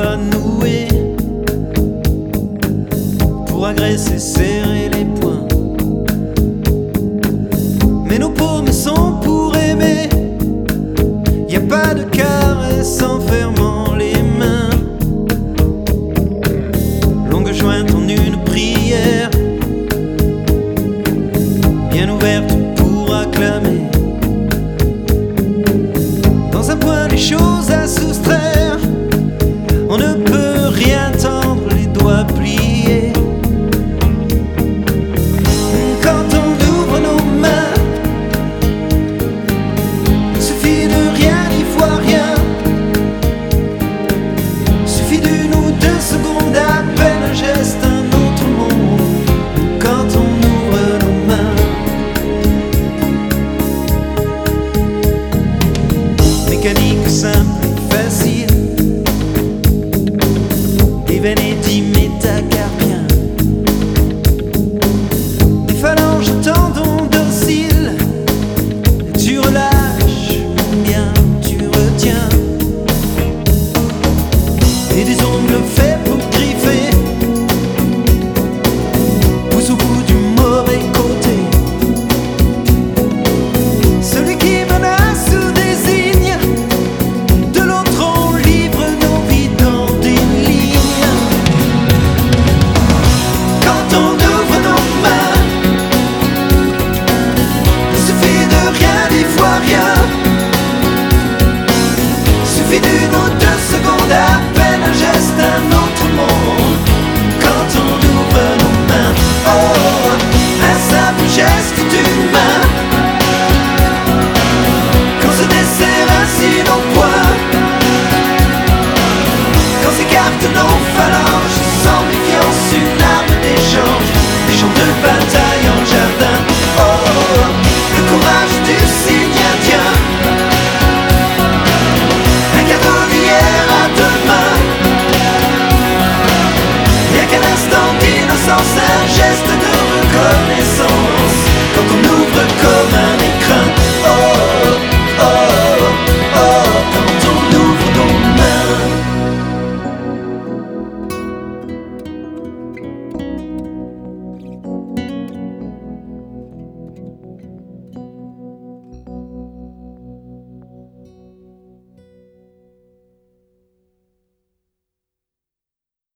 doigts noués pour agresser, serrer les poings. Mais nos paumes sont pour aimer. Y a pas de caresse en fermant les mains. Longue jointe en une prière, bien ouverte pour acclamer. Dans un point les choses à soustraire, on ne peut rien tendre, les doigts pliés. Quand on ouvre nos mains, suffit de rien, n'y voit rien. Suffit d'une ou deux secondes, à peine un geste, un autre monde. Quand on ouvre nos mains, mécanique simple et facile, des veines et dix métacarpiens, des phalanges tendons dociles. Tu relâches, bien tu retiens, et des ongles faits pour griffer poussent au bout du mauvais côté. Celui qui menace ou désigne, de l'autre on livre nos vies dans des lignes. Quand on ouvre nos mains, il suffit de rien, n'y voit rien. Suffit d'une autre